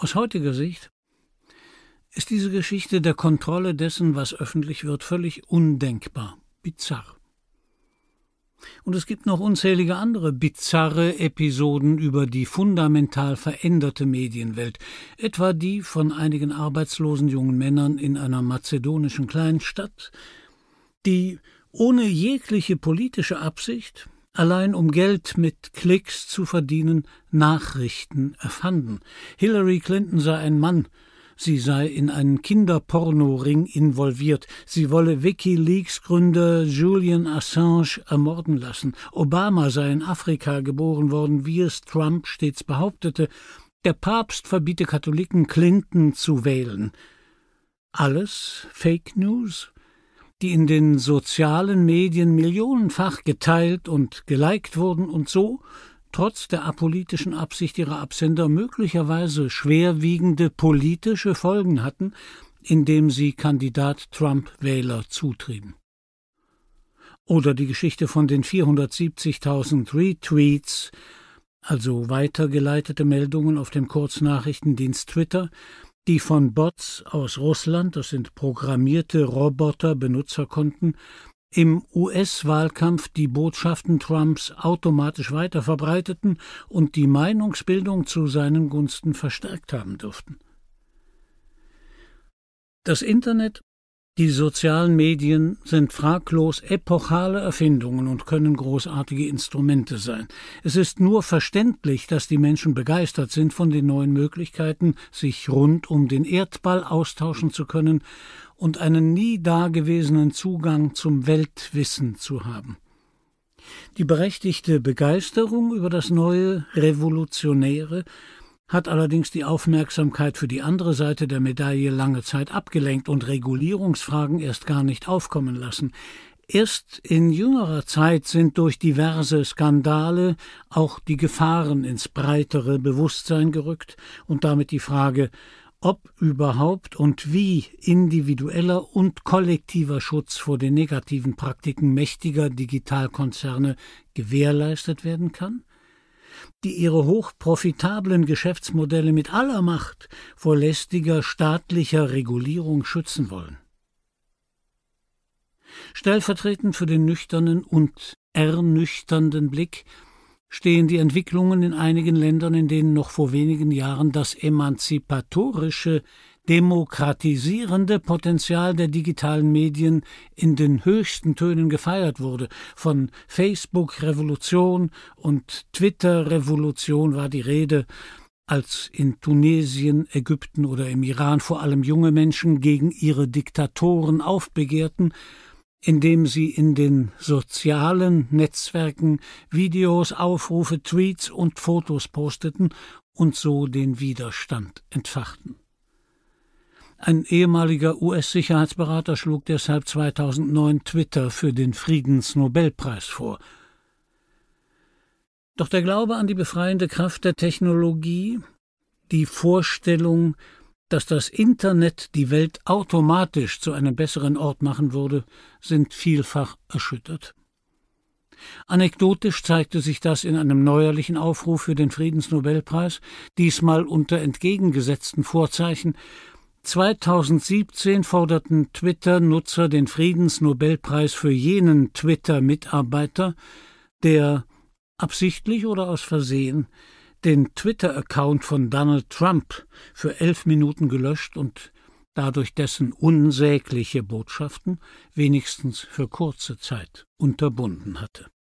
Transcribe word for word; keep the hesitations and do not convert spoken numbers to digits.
Aus heutiger Sicht ist diese Geschichte der Kontrolle dessen, was öffentlich wird, völlig undenkbar, bizarr. Und es gibt noch unzählige andere bizarre Episoden über die fundamental veränderte Medienwelt, etwa die von einigen arbeitslosen jungen Männern in einer mazedonischen Kleinstadt, die ohne jegliche politische Absicht, allein um Geld mit Klicks zu verdienen, Nachrichten erfanden. Hillary Clinton sei ein Mann, sie sei in einen Kinderpornoring involviert, sie wolle WikiLeaks-Gründer Julian Assange ermorden lassen, Obama sei in Afrika geboren worden, wie es Trump stets behauptete, der Papst verbiete Katholiken, Clinton zu wählen. Alles Fake News, die in den sozialen Medien millionenfach geteilt und geliked wurden und so trotz der apolitischen Absicht ihrer Absender möglicherweise schwerwiegende politische Folgen hatten, indem sie Kandidat Trump-Wähler zutrieben. Oder die Geschichte von den vierhundertsiebzigtausend Retweets, also weitergeleitete Meldungen auf dem Kurznachrichtendienst Twitter, die von Bots aus Russland, das sind programmierte Roboter-Benutzerkonten, im U S-Wahlkampf die Botschaften Trumps automatisch weiterverbreiteten und die Meinungsbildung zu seinen Gunsten verstärkt haben dürften. Das Internet, die sozialen Medien sind fraglos epochale Erfindungen und können großartige Instrumente sein. Es ist nur verständlich, dass die Menschen begeistert sind von den neuen Möglichkeiten, sich rund um den Erdball austauschen zu können und einen nie dagewesenen Zugang zum Weltwissen zu haben. Die berechtigte Begeisterung über das neue, Revolutionäre hat allerdings die Aufmerksamkeit für die andere Seite der Medaille lange Zeit abgelenkt und Regulierungsfragen erst gar nicht aufkommen lassen. Erst in jüngerer Zeit sind durch diverse Skandale auch die Gefahren ins breitere Bewusstsein gerückt und damit die Frage, ob überhaupt und wie individueller und kollektiver Schutz vor den negativen Praktiken mächtiger Digitalkonzerne gewährleistet werden kann, die ihre hochprofitablen Geschäftsmodelle mit aller Macht vor lästiger staatlicher Regulierung schützen wollen. Stellvertretend für den nüchternen und ernüchternden Blick stehen die Entwicklungen in einigen Ländern, in denen noch vor wenigen Jahren das emanzipatorische, demokratisierende Potenzial der digitalen Medien in den höchsten Tönen gefeiert wurde. Von Facebook-Revolution und Twitter-Revolution war die Rede, als in Tunesien, Ägypten oder im Iran vor allem junge Menschen gegen ihre Diktatoren aufbegehrten, indem sie in den sozialen Netzwerken Videos, Aufrufe, Tweets und Fotos posteten und so den Widerstand entfachten. Ein ehemaliger U S-Sicherheitsberater schlug deshalb zweitausendneun Twitter für den Friedensnobelpreis vor. Doch der Glaube an die befreiende Kraft der Technologie, die Vorstellung, dass das Internet die Welt automatisch zu einem besseren Ort machen würde, sind vielfach erschüttert. Anekdotisch zeigte sich das in einem neuerlichen Aufruf für den Friedensnobelpreis, diesmal unter entgegengesetzten Vorzeichen. zweitausendsiebzehn forderten Twitter-Nutzer den Friedensnobelpreis für jenen Twitter-Mitarbeiter, der absichtlich oder aus Versehen den Twitter-Account von Donald Trump für elf Minuten gelöscht und dadurch dessen unsägliche Botschaften wenigstens für kurze Zeit unterbunden hatte.